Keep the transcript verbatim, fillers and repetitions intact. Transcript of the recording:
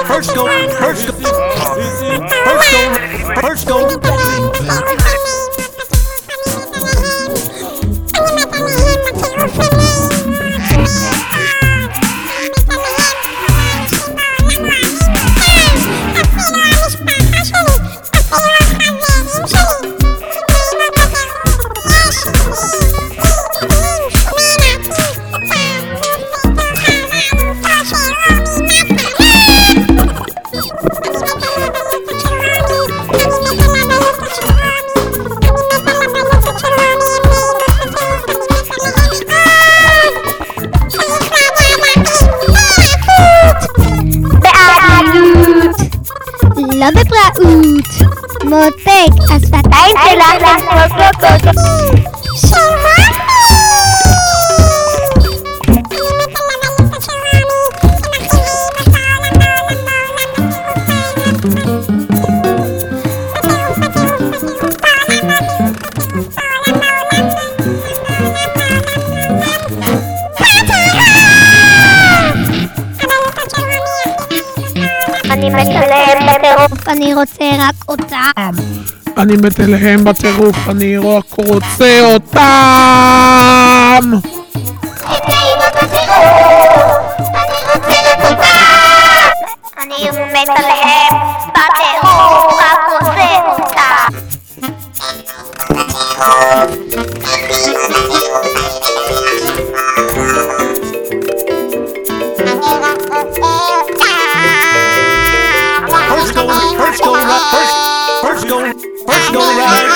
first go, first go, first go, first go. לא בפראות, מותק, השפתיים שלך נחלוקות. אני מתלהם בטירוף, אני רוצה רק אותם. אני מתלהם בטירוף, אני רק רוצה אותם. אני מתלהם בטירוף, רק רוצה אותם. First go, first go, first, first go, first go, right.